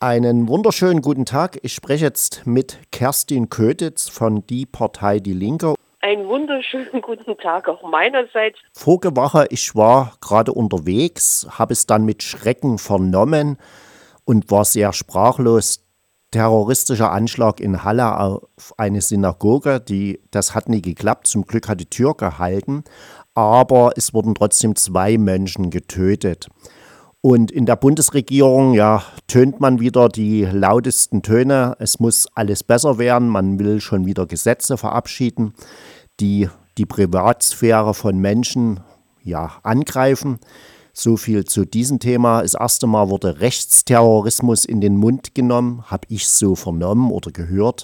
Einen wunderschönen guten Tag. Ich spreche jetzt mit Kerstin Kötitz von Die Partei Die Linke. Einen wunderschönen guten Tag auch meinerseits. Vorige Woche, ich war gerade unterwegs, habe es dann mit Schrecken vernommen und war sehr sprachlos. Terroristischer Anschlag in Halle auf eine Synagoge, das hat nie geklappt. Zum Glück hat die Tür gehalten, aber es wurden trotzdem 2 Menschen getötet. Und in der Bundesregierung, ja, tönt man wieder die lautesten Töne. Es muss alles besser werden. Man will schon wieder Gesetze verabschieden, die die Privatsphäre von Menschen, ja, angreifen. So viel zu diesem Thema. Das erste Mal wurde Rechtsterrorismus in den Mund genommen, habe ich so vernommen oder gehört.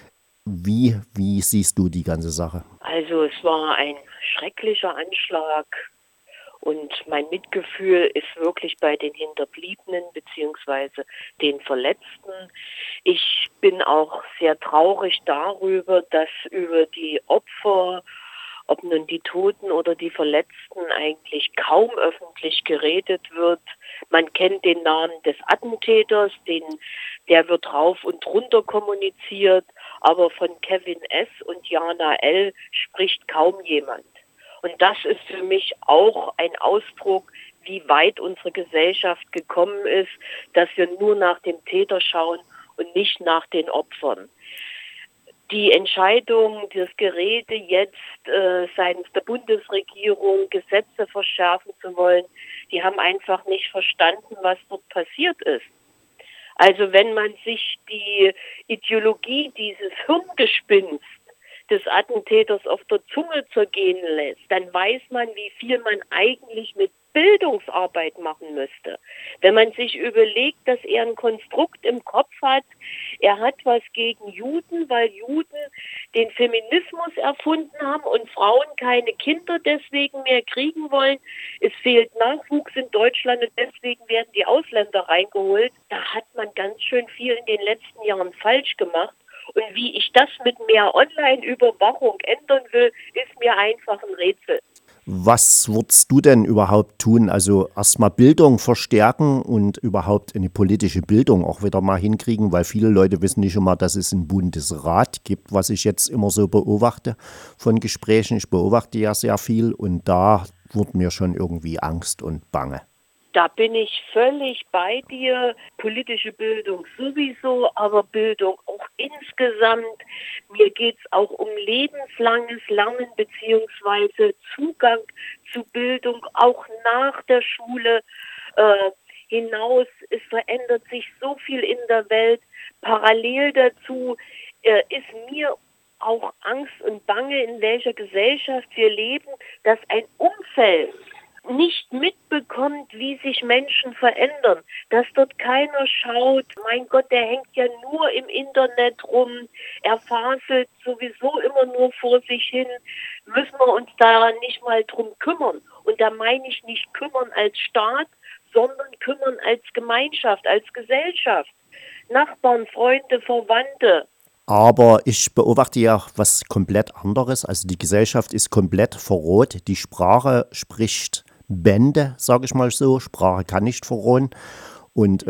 Wie siehst du die ganze Sache? Also es war ein schrecklicher Anschlag und mein Mitgefühl ist wirklich bei den Hinterbliebenen bzw. den Verletzten. Ich bin auch sehr traurig darüber, dass über die Opfer, ob nun die Toten oder die Verletzten, eigentlich kaum öffentlich geredet wird. Man kennt den Namen des Attentäters, der wird rauf und runter kommuniziert, aber von Kevin S. und Jana L. spricht kaum jemand. Und das ist für mich auch ein Ausdruck, wie weit unsere Gesellschaft gekommen ist, dass wir nur nach dem Täter schauen und nicht nach den Opfern. Die Entscheidung, das Gerede jetzt seitens der Bundesregierung, Gesetze verschärfen zu wollen, die haben einfach nicht verstanden, was dort passiert ist. Also wenn man sich die Ideologie, dieses Hirngespinst des Attentäters auf der Zunge zergehen lässt, dann weiß man, wie viel man eigentlich mit Bildungsarbeit machen müsste. Wenn man sich überlegt, dass er ein Konstrukt im Kopf hat, er hat was gegen Juden, weil Juden den Feminismus erfunden haben und Frauen keine Kinder deswegen mehr kriegen wollen. Es fehlt Nachwuchs in Deutschland und deswegen werden die Ausländer reingeholt. Da hat man ganz schön viel in den letzten Jahren falsch gemacht. Und wie ich das mit mehr Online-Überwachung ändern will, ist mir einfach ein Rätsel. Was würdest du denn überhaupt tun? Also erstmal Bildung verstärken und überhaupt eine politische Bildung auch wieder mal hinkriegen, weil viele Leute wissen nicht immer, dass es einen Bundesrat gibt, was ich jetzt immer so beobachte von Gesprächen. Ich beobachte ja sehr viel und da wird mir schon irgendwie Angst und Bange. Da bin ich völlig bei dir. Politische Bildung sowieso, aber Bildung auch insgesamt. Mir geht es auch um lebenslanges Lernen beziehungsweise Zugang zu Bildung auch nach der Schule hinaus. Es verändert sich so viel in der Welt. Parallel dazu ist mir auch Angst und Bange, in welcher Gesellschaft wir leben, dass ein Umfeld nicht mitbekommt, wie sich Menschen verändern, dass dort keiner schaut, mein Gott, der hängt ja nur im Internet rum, er faselt sowieso immer nur vor sich hin, müssen wir uns da nicht mal drum kümmern. Und da meine ich nicht kümmern als Staat, sondern kümmern als Gemeinschaft, als Gesellschaft. Nachbarn, Freunde, Verwandte. Aber ich beobachte ja was komplett anderes. Also die Gesellschaft ist komplett verroht. Die Sprache spricht Bände, sage ich mal so. Sprache kann nicht verrohen. Und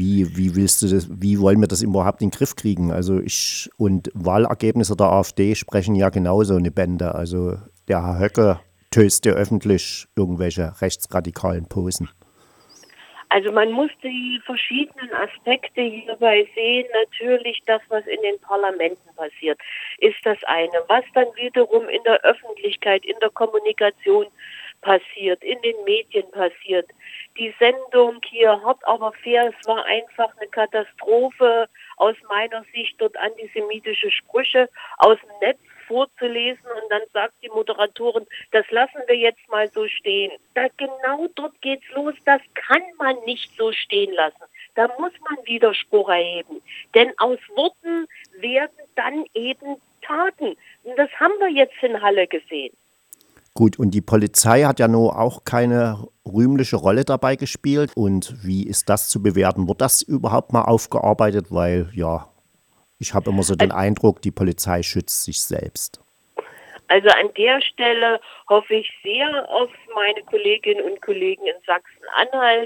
wie wollen wir das überhaupt in den Griff kriegen? Und Wahlergebnisse der AfD sprechen ja genauso eine Bände. Also der Herr Höcke töst ja öffentlich irgendwelche rechtsradikalen Posen. Also man muss die verschiedenen Aspekte hierbei sehen. Natürlich das, was in den Parlamenten passiert, ist das eine. Was dann wiederum in der Öffentlichkeit, in der Kommunikation passiert, in den Medien passiert. Die Sendung hier Hart aber fair, es war einfach eine Katastrophe aus meiner Sicht, dort antisemitische Sprüche aus dem Netz vorzulesen und dann sagt die Moderatorin, das lassen wir jetzt mal so stehen. Genau dort geht's los, das kann man nicht so stehen lassen. Da muss man Widerspruch erheben, denn aus Worten werden dann eben Taten. Und das haben wir jetzt in Halle gesehen. Gut, und die Polizei hat ja nur auch keine rühmliche Rolle dabei gespielt. Und wie ist das zu bewerten? Wird das überhaupt mal aufgearbeitet? Weil, ja, ich habe immer so den Eindruck, die Polizei schützt sich selbst. Also an der Stelle hoffe ich sehr auf meine Kolleginnen und Kollegen in Sachsen-Anhalt,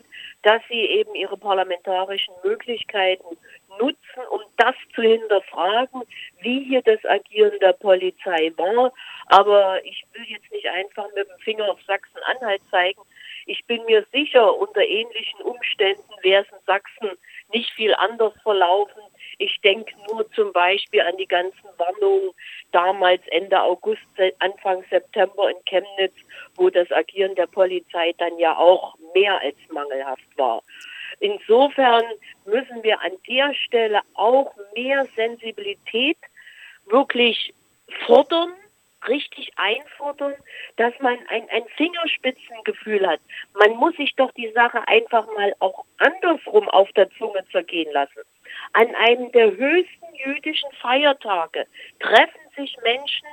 dass sie eben ihre parlamentarischen Möglichkeiten nutzen, um das zu hinterfragen, wie hier das Agieren der Polizei war. Aber ich will jetzt nicht einfach mit dem Finger auf Sachsen-Anhalt zeigen. Ich bin mir sicher, unter ähnlichen Umständen wäre es in Sachsen nicht viel anders verlaufen. Ich denke nur zum Beispiel an die ganzen Warnungen damals Ende August, Anfang September in Chemnitz, wo das Agieren der Polizei dann ja auch mehr als mangelhaft war. Insofern müssen wir an der Stelle auch mehr Sensibilität wirklich fordern, richtig einfordern, dass man ein Fingerspitzengefühl hat. Man muss sich doch die Sache einfach mal auch andersrum auf der Zunge zergehen lassen. An einem der höchsten jüdischen Feiertage treffen sich Menschen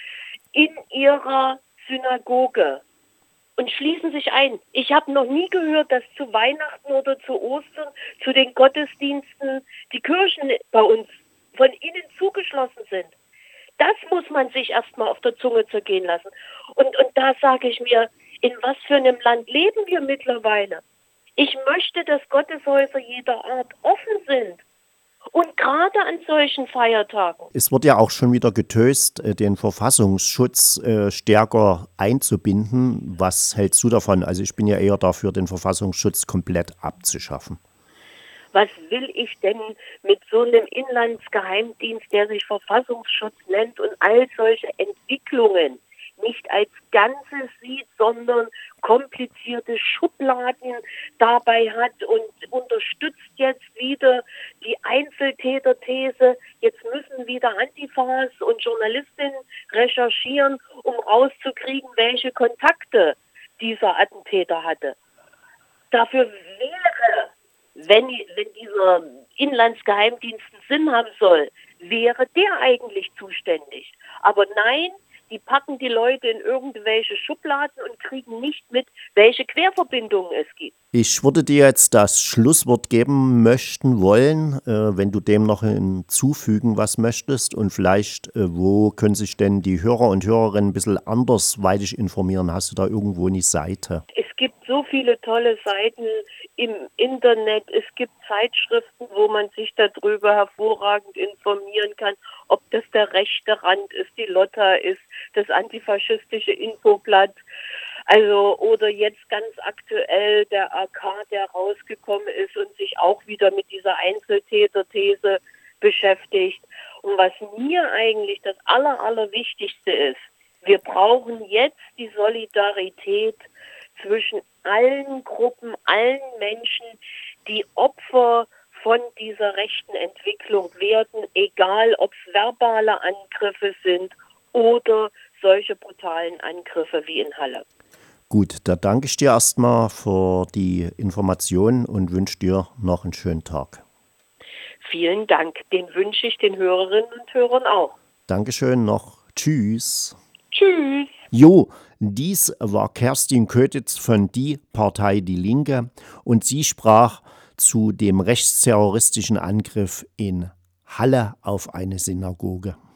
in ihrer Synagoge und schließen sich ein. Ich habe noch nie gehört, dass zu Weihnachten oder zu Ostern, zu den Gottesdiensten, die Kirchen bei uns von innen zugeschlossen sind. Das muss man sich erstmal auf der Zunge zergehen lassen. Und da sage ich mir, in was für einem Land leben wir mittlerweile? Ich möchte, dass Gotteshäuser jeder Art offen sind. Und gerade an solchen Feiertagen. Es wird ja auch schon wieder getöst, den Verfassungsschutz stärker einzubinden. Was hältst du davon? Also ich bin ja eher dafür, den Verfassungsschutz komplett abzuschaffen. Was will ich denn mit so einem Inlandsgeheimdienst, der sich Verfassungsschutz nennt und all solche Entwicklungen nicht als Ganzes sieht, sondern komplizierte Schubladen dabei hat und unterstützt jetzt wieder die Einzeltäterthese. Jetzt müssen wieder Antifas und Journalistinnen recherchieren, um rauszukriegen, welche Kontakte dieser Attentäter hatte. Dafür wäre, wenn dieser Inlandsgeheimdienst einen Sinn haben soll, wäre der eigentlich zuständig. Aber nein, die packen die Leute in irgendwelche Schubladen und kriegen nicht mit, welche Querverbindungen es gibt. Ich würde dir jetzt das Schlusswort geben möchten wollen, wenn du dem noch hinzufügen was möchtest. Und vielleicht, wo können sich denn die Hörer und Hörerinnen ein bisschen andersweitig informieren? Hast du da irgendwo eine Seite? Es gibt so viele tolle Seiten im Internet. Es gibt Zeitschriften, wo man sich darüber hervorragend informieren kann, ob das der rechte Rand ist, die Lotta ist, das antifaschistische Infoblatt. Also, oder jetzt ganz aktuell der AK, der rausgekommen ist und sich auch wieder mit dieser Einzeltäter-These beschäftigt. Und was mir eigentlich das Allerwichtigste ist, wir brauchen jetzt die Solidarität zwischen allen Gruppen, allen Menschen, die Opfer von dieser rechten Entwicklung werden, egal ob es verbale Angriffe sind oder solche brutalen Angriffe wie in Halle. Gut, da danke ich dir erstmal für die Informationen und wünsche dir noch einen schönen Tag. Vielen Dank. Den wünsche ich den Hörerinnen und Hörern auch. Dankeschön noch. Tschüss. Tschüss. Jo, dies war Kerstin Kötitz von Die Partei Die Linke und sie sprach zu dem rechtsterroristischen Angriff in Halle auf eine Synagoge.